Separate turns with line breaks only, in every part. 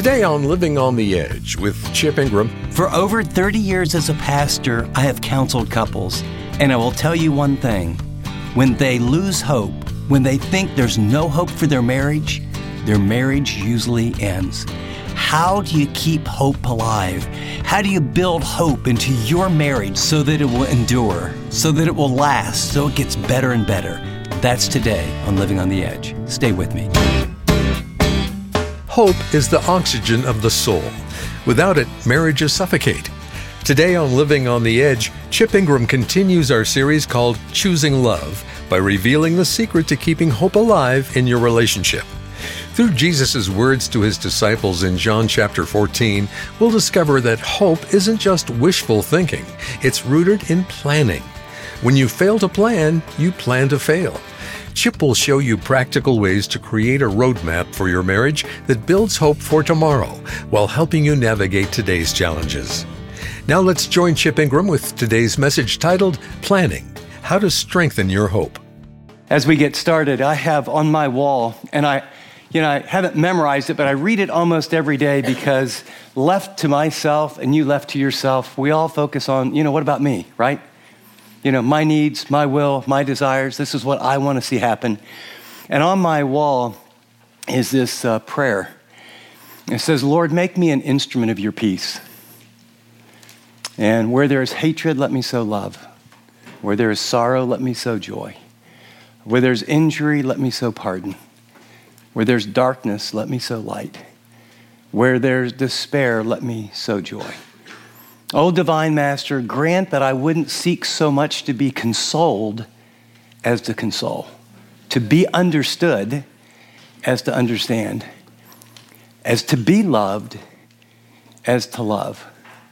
Today on Living on the Edge with Chip Ingram.
For over 30 years as a pastor, I have counseled couples, and I will tell you one thing. When they lose hope, when they think there's no hope for their marriage usually ends. How do you keep hope alive? How do you build hope into your marriage so that it will endure, so that it will last, so it gets better and better? That's today on Living on the Edge. Stay with me.
Hope is the oxygen of the soul. Without it, marriages suffocate. Today on Living on the Edge, Chip Ingram continues our series called Choosing Love by revealing the secret to keeping hope alive in your relationship. Through Jesus' words to his disciples in John chapter 14, we'll discover that hope isn't just wishful thinking. It's rooted in planning. When you fail to plan, you plan to fail. Chip will show you practical ways to create a roadmap for your marriage that builds hope for tomorrow while helping you navigate today's challenges. Now let's join Chip Ingram with today's message titled Planning, How to Strengthen Your Hope.
As we get started, I have on my wall, and I haven't memorized it, but I read it almost every day because left to myself and you left to yourself, we all focus on, what about me, right? My needs, my will, my desires. This is what I want to see happen. And on my wall is this prayer. It says, Lord, make me an instrument of your peace. And where there is hatred, let me sow love. Where there is sorrow, let me sow joy. Where there's injury, let me sow pardon. Where there's darkness, let me sow light. Where there's despair, let me sow joy. O divine Master, grant that I wouldn't seek so much to be consoled as to console, to be understood as to understand, as to be loved as to love.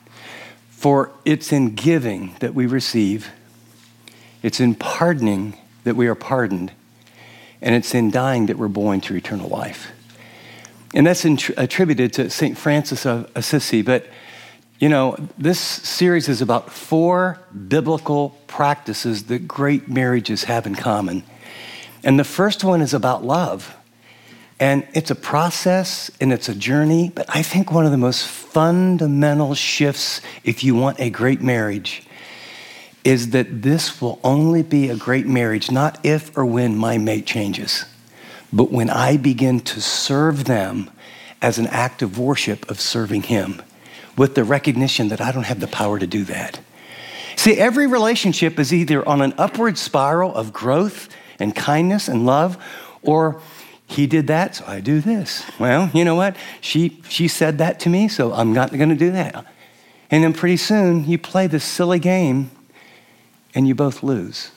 For it's in giving that we receive, it's in pardoning that we are pardoned, and it's in dying that we're born to eternal life. And that's attributed to St. Francis of Assisi, but this series is about 4 biblical practices that great marriages have in common. And the first one is about love. And it's a process and it's a journey, but I think one of the most fundamental shifts, if you want a great marriage, is that this will only be a great marriage, not if or when my mate changes, but when I begin to serve them as an act of worship of serving him, with the recognition that I don't have the power to do that. See, every relationship is either on an upward spiral of growth and kindness and love, or he did that, so I do this. Well, you know what? She said that to me, so I'm not going to do that. And then pretty soon, you play this silly game, and you both lose.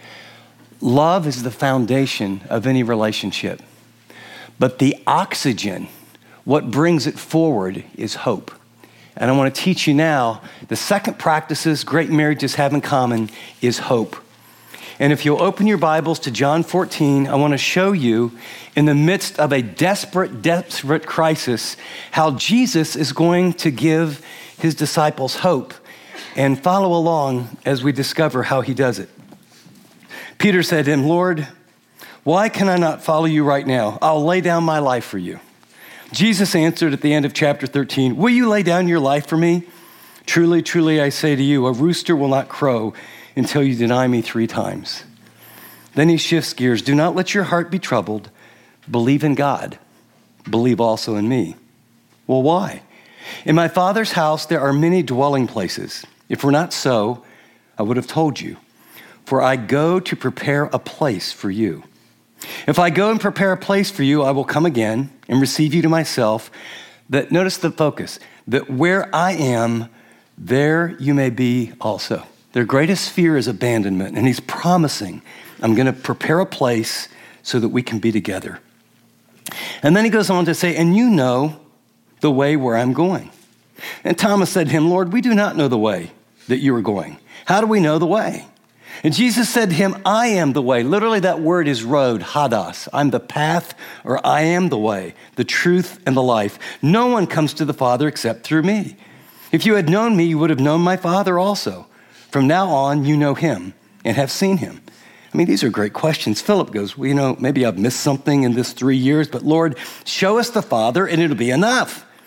Love is the foundation of any relationship. But the oxygen, what brings it forward, is hope. And I want to teach you now, the second practices great marriages have in common is hope. And if you'll open your Bibles to John 14, I want to show you, in the midst of a desperate crisis, how Jesus is going to give his disciples hope. And follow along as we discover how he does it. Peter said to him, Lord, why can I not follow you right now? I'll lay down my life for you. Jesus answered at the end of chapter 13, will you lay down your life for me? Truly, truly, I say to you, a rooster will not crow until you deny me 3 times. Then he shifts gears. Do not let your heart be troubled. Believe in God. Believe also in me. Well, why? In my Father's house, there are many dwelling places. If it were not so, I would have told you. For I go to prepare a place for you. If I go and prepare a place for you, I will come again and receive you to myself. That, notice the focus, that where I am, there you may be also. Their greatest fear is abandonment, and he's promising, I'm going to prepare a place so that we can be together. And then he goes on to say, and you know the way where I'm going. And Thomas said to him, Lord, we do not know the way that you are going. How do we know the way? And Jesus said to him, I am the way. Literally that word is road, hadas. I'm the path, or I am the way, the truth, and the life. No one comes to the Father except through me. If you had known me, you would have known my Father also. From now on, you know him and have seen him. I mean, these are great questions. Philip goes, well, maybe I've missed something in this 3 years, but Lord, show us the Father and it'll be enough.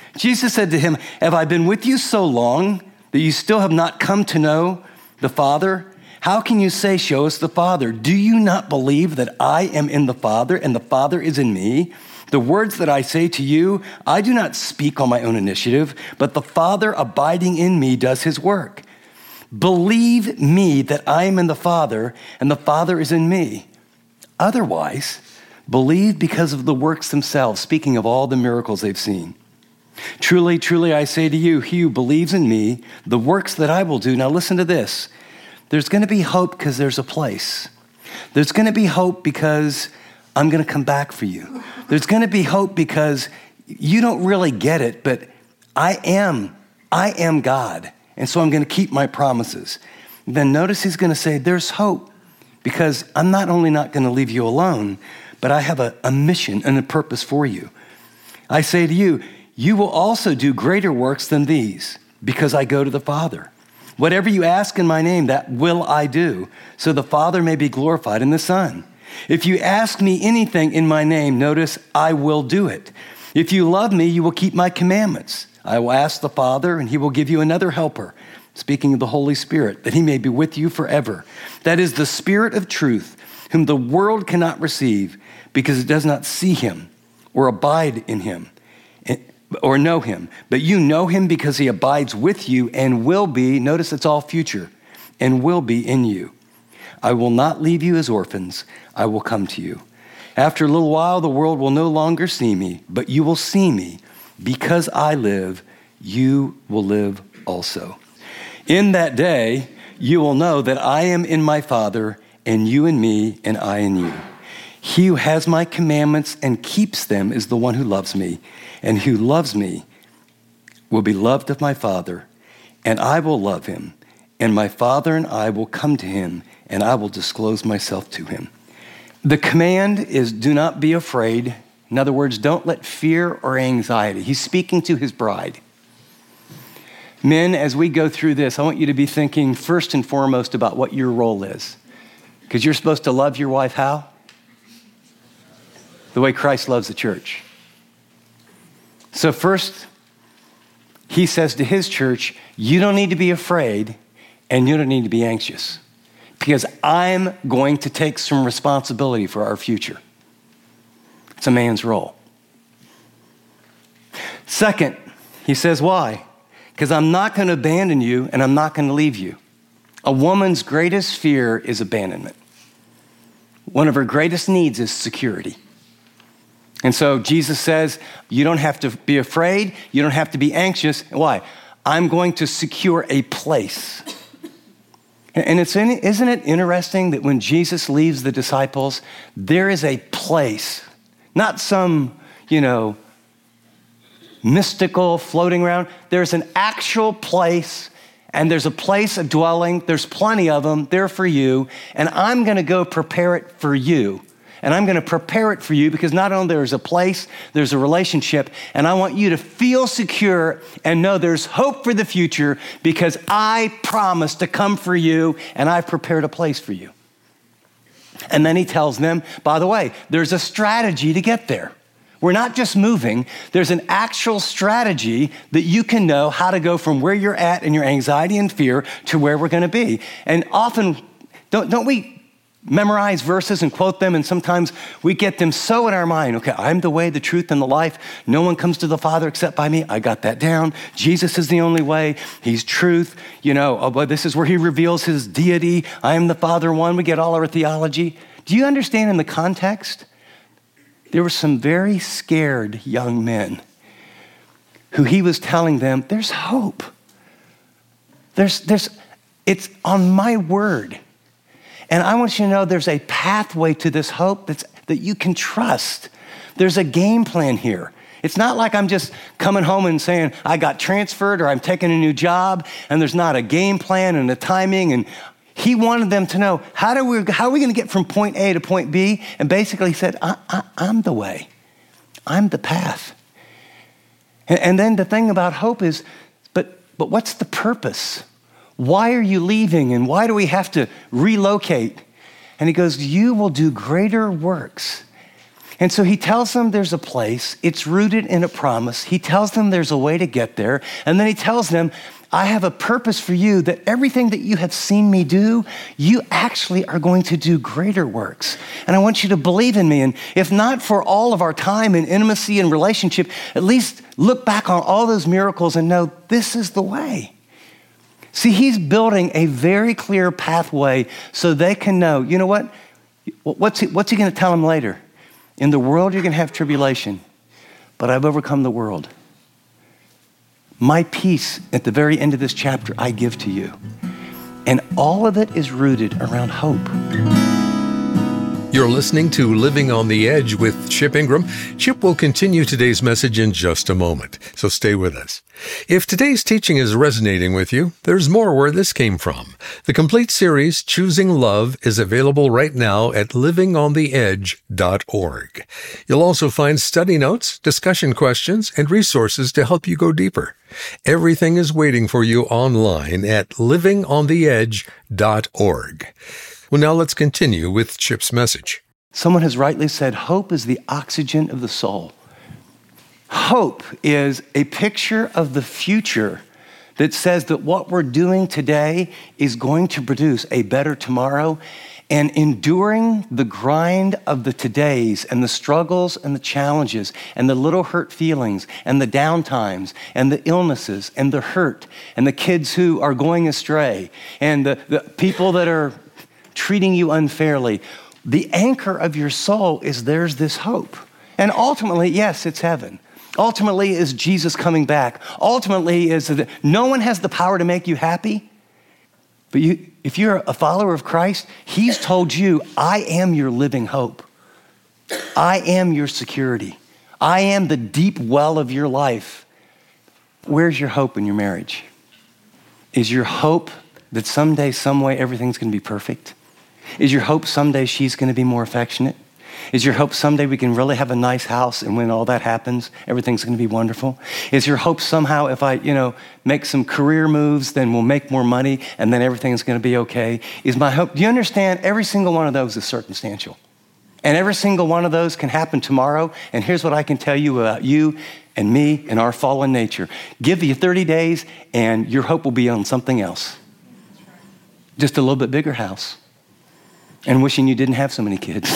Jesus said to him, have I been with you so long that you still have not come to know the Father? How can you say, show us the Father? Do you not believe that I am in the Father and the Father is in me? The words that I say to you, I do not speak on my own initiative, but the Father abiding in me does his work. Believe me that I am in the Father and the Father is in me. Otherwise, believe because of the works themselves, speaking of all the miracles they've seen. Truly, truly, I say to you, he who believes in me, the works that I will do. Now listen to this. There's going to be hope because there's a place. There's going to be hope because I'm going to come back for you. There's going to be hope because you don't really get it, but I am God. And so I'm going to keep my promises. Then notice he's going to say, there's hope because I'm not only not going to leave you alone, but I have a mission and a purpose for you. I say to you, you will also do greater works than these because I go to the Father. Whatever you ask in my name, that will I do, so the Father may be glorified in the Son. If you ask me anything in my name, notice I will do it. If you love me, you will keep my commandments. I will ask the Father, and he will give you another helper, speaking of the Holy Spirit, that he may be with you forever. That is the Spirit of truth, whom the world cannot receive, because it does not see him or abide in him or know him. But you know him because he abides with you and will be, notice it's all future, and will be in you. I will not leave you as orphans. I will come to you. After a little while, the world will no longer see me, but you will see me. Because I live, you will live also. In that day, you will know that I am in my Father, and you in me, and I in you. He who has my commandments and keeps them is the one who loves me, and who loves me will be loved of my Father, and I will love him, and my Father and I will come to him, and I will disclose myself to him. The command is do not be afraid. In other words, don't let fear or anxiety. He's speaking to his bride. Men, as we go through this, I want you to be thinking first and foremost about what your role is. Because you're supposed to love your wife how? The way Christ loves the church. So first, he says to his church, you don't need to be afraid and you don't need to be anxious because I'm going to take some responsibility for our future. It's a man's role. Second, he says, why? Because I'm not going to abandon you and I'm not going to leave you. A woman's greatest fear is abandonment. One of her greatest needs is security. And so Jesus says, you don't have to be afraid. You don't have to be anxious. Why? I'm going to secure a place. And isn't it interesting that when Jesus leaves the disciples, there is a place, not some, mystical floating around. There's an actual place, and there's a place of dwelling. There's plenty of them there for you. And I'm going to go prepare it for you. And I'm going to prepare it for you because not only there's a place, there's a relationship, and I want you to feel secure and know there's hope for the future because I promised to come for you and I've prepared a place for you. And then he tells them, by the way, there's a strategy to get there. We're not just moving. There's an actual strategy that you can know how to go from where you're at in your anxiety and fear to where we're going to be. And often, don't we memorize verses and quote them, and sometimes we get them so in our mind. Okay, I'm the way, the truth, and the life. No one comes to the Father except by me. I got that down. Jesus is the only way. He's truth. This is where he reveals his deity. I am the Father one. We get all our theology. Do you understand in the context? There were some very scared young men who he was telling them, there's hope. It's on my word. And I want you to know there's a pathway to this hope that you can trust. There's a game plan here. It's not like I'm just coming home and saying, I got transferred or I'm taking a new job, and there's not a game plan and a timing. And he wanted them to know, how are we going to get from point A to point B? And basically he said, I'm the way. I'm the path. And then the thing about hope is, but what's the purpose? Why are you leaving and why do we have to relocate? And he goes, you will do greater works. And so he tells them there's a place, it's rooted in a promise. He tells them there's a way to get there. And then he tells them, I have a purpose for you, that everything that you have seen me do, you actually are going to do greater works. And I want you to believe in me. And if not for all of our time and intimacy and relationship, at least look back on all those miracles and know this is the way. See, he's building a very clear pathway so they can know, you know what? What's he going to tell them later? In the world, you're going to have tribulation, but I've overcome the world. My peace at the very end of this chapter, I give to you. And all of it is rooted around hope.
You're listening to Living on the Edge with Chip Ingram. Chip will continue today's message in just a moment, so stay with us. If today's teaching is resonating with you, there's more where this came from. The complete series, Choosing Love, is available right now at livingontheedge.org. You'll also find study notes, discussion questions, and resources to help you go deeper. Everything is waiting for you online at livingontheedge.org. Well, now let's continue with Chip's message.
Someone has rightly said, hope is the oxygen of the soul. Hope is a picture of the future that says that what we're doing today is going to produce a better tomorrow, and enduring the grind of the todays and the struggles and the challenges and the little hurt feelings and the downtimes and the illnesses and the hurt and the kids who are going astray and the people that are treating you unfairly. The anchor of your soul is there's this hope. And ultimately, yes, it's heaven. Ultimately is Jesus coming back. Ultimately is that no one has the power to make you happy. But if you're a follower of Christ, he's told you, I am your living hope. I am your security. I am the deep well of your life. Where's your hope in your marriage? Is your hope that someday, some way, everything's going to be perfect? Is your hope someday she's going to be more affectionate? Is your hope someday we can really have a nice house, and when all that happens, everything's going to be wonderful? Is your hope somehow if I, make some career moves, then we'll make more money and then everything's going to be okay? Is my hope, do you understand? Every single one of those is circumstantial. And every single one of those can happen tomorrow. And here's what I can tell you about you and me and our fallen nature. Give you 30 days and your hope will be on something else. Just a little bit bigger house. And wishing you didn't have so many kids.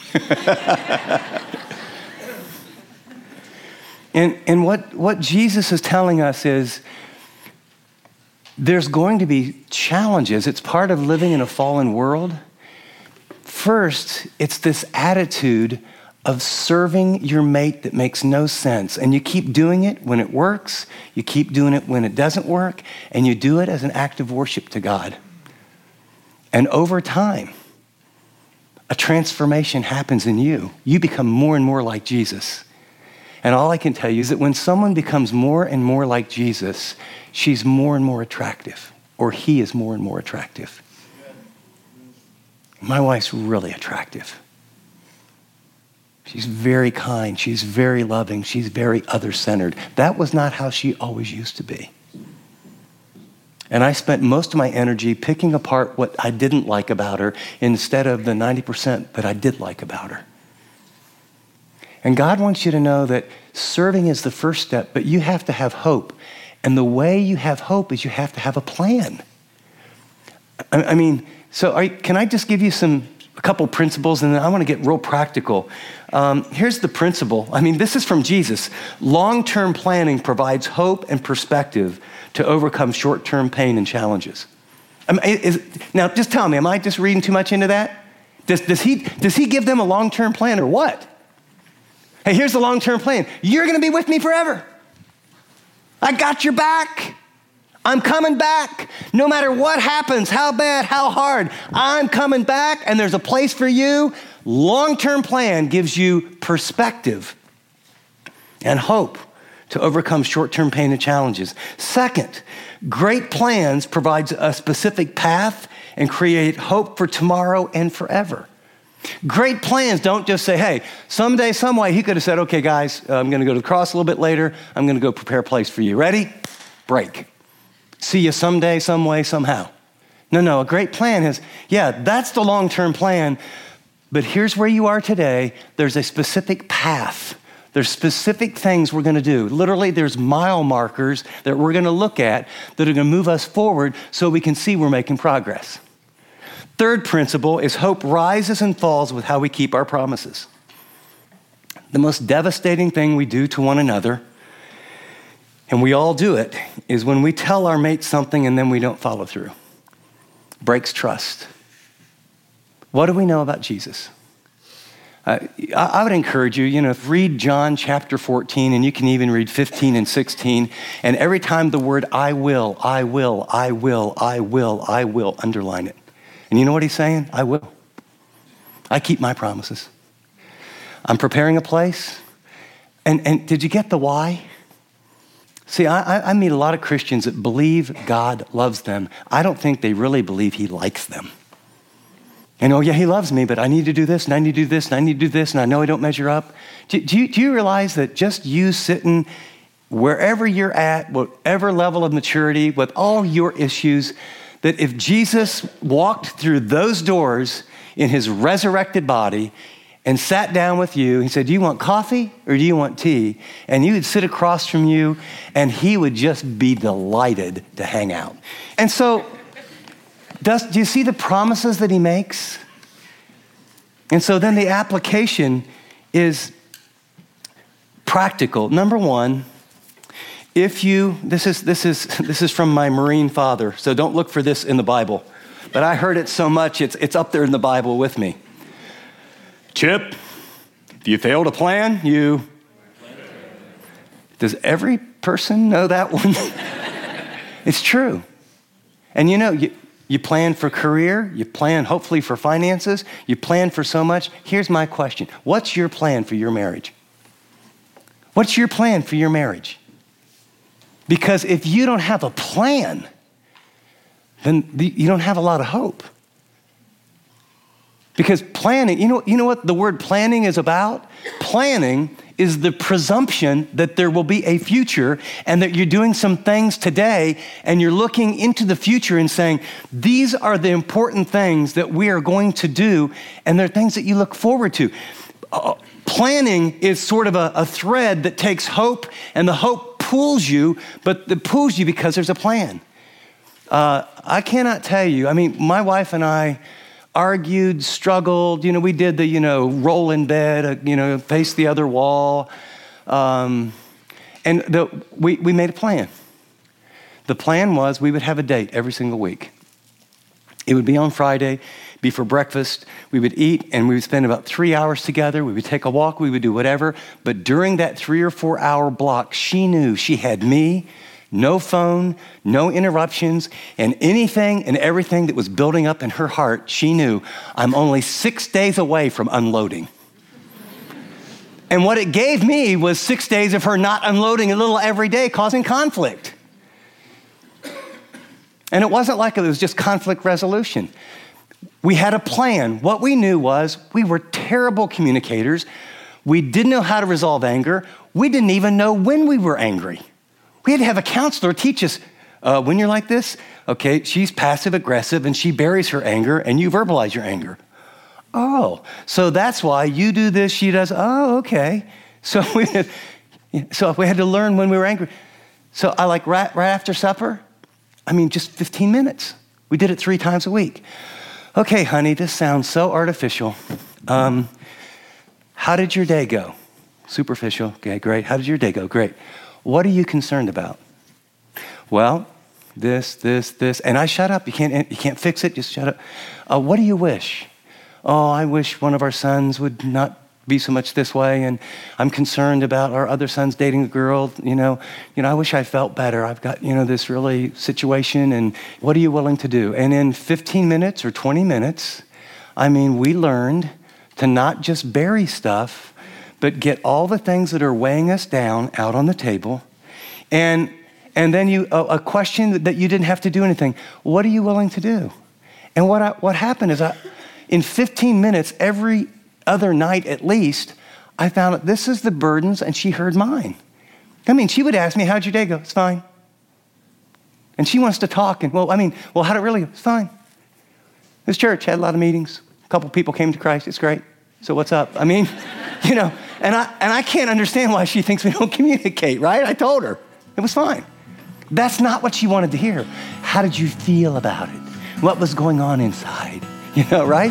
And what Jesus is telling us is there's going to be challenges. It's part of living in a fallen world. First, it's this attitude of serving your mate that makes no sense. And you keep doing it when it works. You keep doing it when it doesn't work. And you do it as an act of worship to God. And over time, a transformation happens in you. You become more and more like Jesus. And all I can tell you is that when someone becomes more and more like Jesus, she's more and more attractive, or he is more and more attractive. My wife's really attractive. She's very kind. She's very loving. She's very other-centered. That was not how she always used to be. And I spent most of my energy picking apart what I didn't like about her instead of the 90% that I did like about her. And God wants you to know that serving is the first step, but you have to have hope. And the way you have hope is you have to have a plan. Can I just give you a couple principles, and then I want to get real practical. Here's the principle. This is from Jesus. Long-term planning provides hope and perspective to overcome short-term pain and challenges. Now, just tell me, am I just reading too much into that? Does he give them a long-term plan or what? Hey, here's the long-term plan. You're going to be with me forever. I got your back. I'm coming back. No matter what happens, how bad, how hard, I'm coming back, and there's a place for you. Long-term plan gives you perspective and hope to overcome short-term pain and challenges. Second, great plans provides a specific path and create hope for tomorrow and forever. Great plans don't just say, hey, someday, some way, he could have said, okay, guys, I'm going to go to the cross a little bit later. I'm going to go prepare a place for you. Ready? Break. See you someday, some way, somehow. No, a great plan is, that's the long-term plan, But here's where you are today. There's a specific path. There's specific things we're going to do. Literally, there's mile markers that we're going to look at that are going to move us forward so we can see we're making progress. Third principle is hope rises and falls with how we keep our promises. The most devastating thing we do to one another, and we all do it, is when we tell our mate something and then we don't follow through. Breaks trust. What do we know about Jesus? I would encourage you, read John chapter 14, and you can even read 15 and 16, and every time the word I will, underline it. And you know what he's saying? I will. I keep my promises. I'm preparing a place. And did you get the why? See, I meet a lot of Christians that believe God loves them. I don't think they really believe he likes them. And oh yeah, he loves me, but I need to do this, and I need to do this, and I need to do this, and I know I don't measure up. Do you realize that just you sitting wherever you're at, whatever level of maturity, with all your issues, that if Jesus walked through those doors in his resurrected body and sat down with you, he said, do you want coffee or do you want tea? And you would sit across from you and he would just be delighted to hang out. And so, do you see the promises that he makes? And so then the application is practical. Number one, this is from my Marine father, so don't look for this in the Bible. But I heard it so much, it's up there in the Bible with me. Chip, if you fail to plan, Does every person know that one? It's true. And you plan for career, you plan hopefully for finances, you plan for so much. Here's my question. What's your plan for your marriage? What's your plan for your marriage? Because if you don't have a plan, then you don't have a lot of hope. Because planning, you know what the word planning is about? Planning is the presumption that there will be a future and that you're doing some things today and you're looking into the future and saying, these are the important things that we are going to do, and they're things that you look forward to. Planning is sort of a thread that takes hope, and the hope pulls you, but it pulls you because there's a plan. I cannot tell you, my wife and I argued, struggled, we did the, roll in bed, face the other wall. We made a plan. The plan was we would have a date every single week. It would be on Friday, be for breakfast. We would eat and we would spend about 3 hours together. We would take a walk, we would do whatever. But during that 3 or 4 hour block, she knew she had me, no phone, no interruptions, and anything and everything that was building up in her heart, she knew I'm only 6 days away from unloading. And what it gave me was 6 days of her not unloading a little every day, causing conflict. And it wasn't like it was just conflict resolution. We had a plan. What we knew was we were terrible communicators. We didn't know how to resolve anger. We didn't even know when we were angry. We had to have a counselor teach us, when you're like this, okay, she's passive aggressive and she buries her anger and you verbalize your anger. Oh, so that's why you do this, she does, oh, okay. So we had to learn when we were angry. So I right after supper, just 15 minutes. We did it 3 times a week. Okay, honey, this sounds so artificial. How did your day go? Superficial, okay, great. How did your day go? Great. What are you concerned about? Well, this. And I shut up. You can't fix it. Just shut up. What do you wish? Oh, I wish one of our sons would not be so much this way. And I'm concerned about our other sons dating a girl. I wish I felt better. I've got, this really situation. And what are you willing to do? And in 15 minutes or 20 minutes, we learned to not just bury stuff, but get all the things that are weighing us down out on the table. And then a question that you didn't have to do anything. What are you willing to do? And what happened is in 15 minutes, every other night at least, I found that this is the burdens and she heard mine. She would ask me, how'd your day go? It's fine. And she wants to talk and, how'd it really go? It's fine. This church had a lot of meetings. A couple people came to Christ. It's great. So what's up? I mean, and I can't understand why she thinks we don't communicate, right? I told her. It was fine. That's not what she wanted to hear. How did you feel about it? What was going on inside? Right?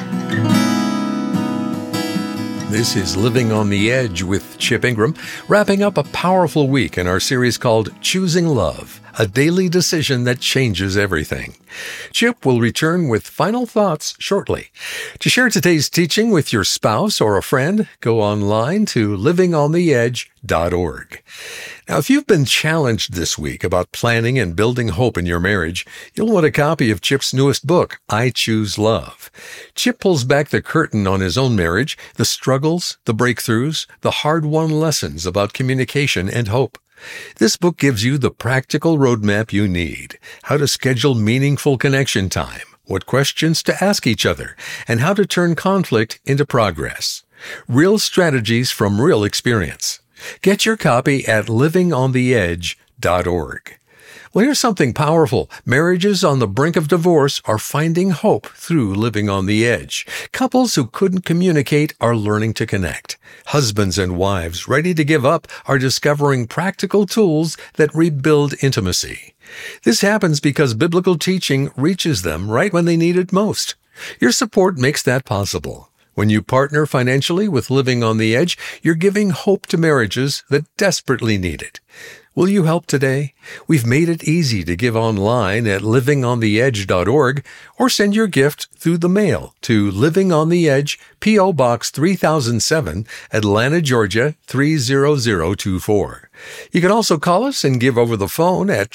This is Living on the Edge with Chip Ingram, wrapping up a powerful week in our series called Choosing Love, a daily decision that changes everything. Chip will return with final thoughts shortly. To share today's teaching with your spouse or a friend, go online to livingontheedge.org. Now, if you've been challenged this week about planning and building hope in your marriage, you'll want a copy of Chip's newest book, I Choose Love. Chip pulls back the curtain on his own marriage, the struggles, the breakthroughs, the hard-won lessons about communication and hope. This book gives you the practical roadmap you need, how to schedule meaningful connection time, what questions to ask each other, and how to turn conflict into progress. Real strategies from real experience. Get your copy at livingontheedge.org. Well, here's something powerful. Marriages on the brink of divorce are finding hope through Living on the Edge. Couples who couldn't communicate are learning to connect. Husbands and wives ready to give up are discovering practical tools that rebuild intimacy. This happens because biblical teaching reaches them right when they need it most. Your support makes that possible. When you partner financially with Living on the Edge, you're giving hope to marriages that desperately need it. Will you help today? We've made it easy to give online at livingontheedge.org or send your gift through the mail to Living on the Edge, P.O. Box 3007, Atlanta, Georgia 30024. You can also call us and give over the phone at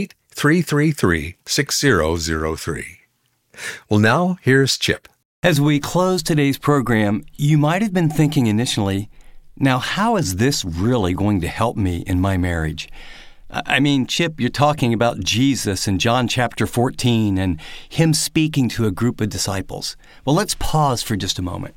888-333-6003. Well, now here's Chip.
As we close today's program, you might have been thinking initially, now how is this really going to help me in my marriage? I mean, Chip, you're talking about Jesus in John chapter 14 and him speaking to a group of disciples. Well, let's pause for just a moment.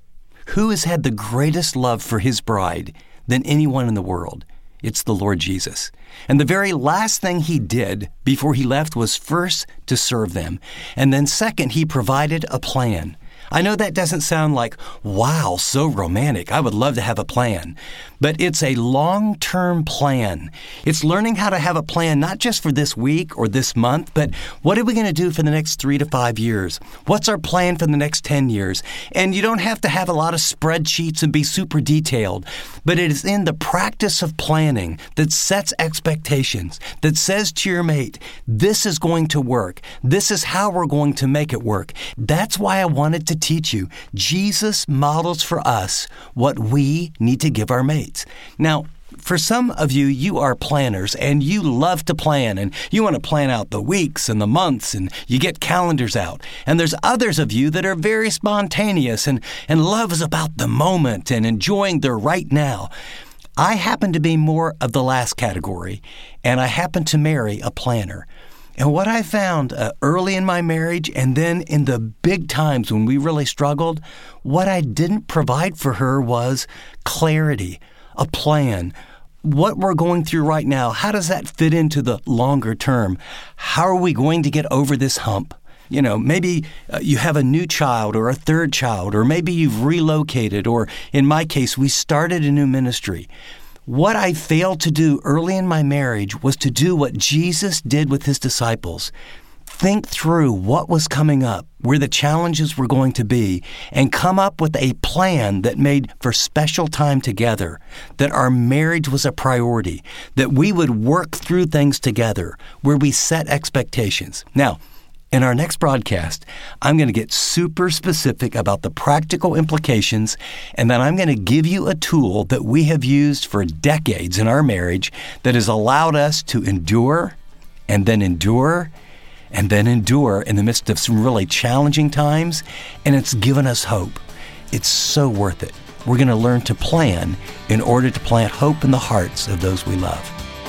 Who has had the greatest love for his bride than anyone in the world? It's the Lord Jesus. And the very last thing he did before he left was first to serve them. And then second, he provided a plan. I know that doesn't sound like, wow, so romantic. I would love to have a plan. But it's a long-term plan. It's learning how to have a plan, not just for this week or this month, but what are we going to do for the next 3 to 5 years? What's our plan for the next 10 years? And you don't have to have a lot of spreadsheets and be super detailed, but it is in the practice of planning that sets expectations, that says to your mate, this is going to work. This is how we're going to make it work. That's why I wanted to teach you. Jesus models for us what we need to give our mates. Now, for some of you, you are planners and you love to plan and you want to plan out the weeks and the months and you get calendars out. And there's others of you that are very spontaneous and love is about the moment and enjoying the right now. I happen to be more of the last category and I happen to marry a planner. And what I found early in my marriage and then in the big times when we really struggled, what I didn't provide for her was clarity, a plan. What we're going through right now, how does that fit into the longer term? How are we going to get over this hump? You know, maybe you have a new child or a third child, or maybe you've relocated, or in my case, we started a new ministry. What I failed to do early in my marriage was to do what Jesus did with his disciples. Think through what was coming up, where the challenges were going to be, and come up with a plan that made for special time together, that our marriage was a priority, that we would work through things together, where we set expectations. Now, in our next broadcast, I'm going to get super specific about the practical implications, and then I'm going to give you a tool that we have used for decades in our marriage that has allowed us to endure, and then endure, and then endure in the midst of some really challenging times, and it's given us hope. It's so worth it. We're going to learn to plan in order to plant hope in the hearts of those we love.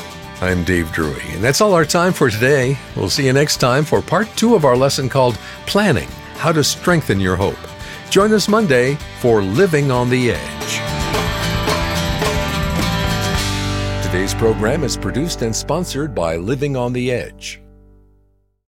I'm Dave Drury, and that's all our time for today. We'll see you next time for part 2 of our lesson called Planning, How to Strengthen Your Hope. Join us Monday for Living on the Edge. Today's program is produced and sponsored by Living on the Edge.